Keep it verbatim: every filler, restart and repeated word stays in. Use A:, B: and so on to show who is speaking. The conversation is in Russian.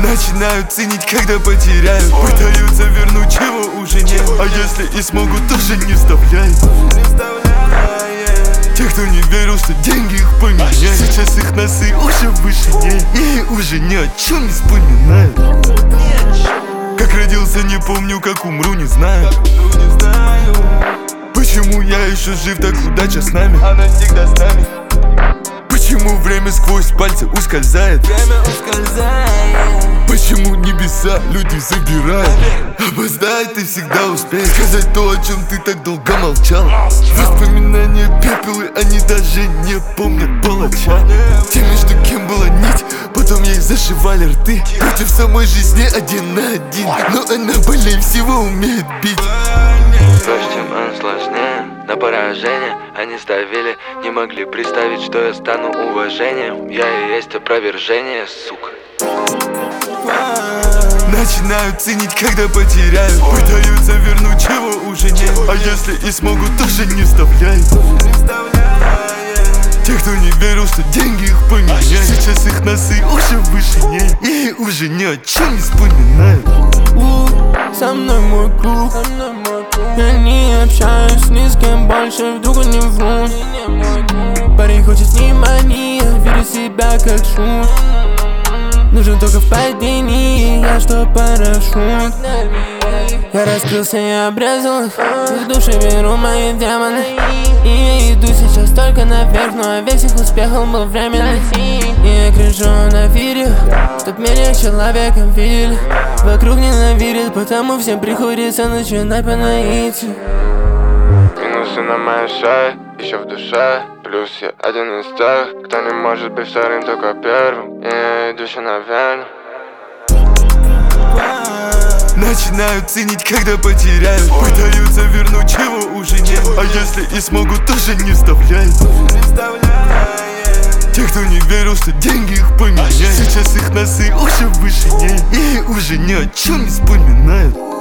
A: Начинают ценить, когда потеряют. Пытаются вернуть, чего уже нет. А если и смогут, тоже не вставляй. Те, кто не верил, что деньги их поменяют, сейчас их носы уже в вышине и уже ни о чем не вспоминают. Как родился, не помню, как умру, не знаю. Почему я еще жив, так удача с нами. Она всегда с нами. Почему время сквозь пальцы ускользает? Время ускользает. Почему небеса люди забирают? Опоздать ты всегда успеешь сказать то, о чем ты так долго молчал. Воспоминания пепелы, они даже не помнят палача. Те, между кем была нить, потом ей зашивали рты. Против самой жизни один на один, но она более всего умеет бить.
B: Проще, чем он сложнее. На поражение они ставили, не могли представить, что я стану уважением. Я и есть опровержение, сука.
A: Начинают ценить, когда потеряют. Пытаются вернуть, чего уже нет. А если и смогут, тоже не вставляй. Те, кто не верил, что деньги их поменяют, сейчас их носы уже в вышине и уже ни о чем не вспоминают.
C: Со мной мой круг, я не общаюсь ни с кем больше, вдруг не вру. Парень хочет внимания, верю в себя как шут. Нужен только в падении, я что парашют. Я раскрылся и обрезал их, в душе беру мои демоны. И я иду сейчас только наверх, но весь их успехом был временный. И я кричу на видео, чтоб меня человеком видели. Вокруг ненавидят, потому всем приходится начинать по наитию.
D: Минусы на моей шее, еще в душе. Плюс я один из тех, кто не может быть вторым, только первым. И я иду еще наверх.
A: Начинают ценить, когда потеряют. Пытаются вернуть, чего уже нет. А если и смогут, тоже не вставляй. Те, кто не верил, что деньги их поменяют, сейчас их носы уже в вышине и уже ни о чем не вспоминают.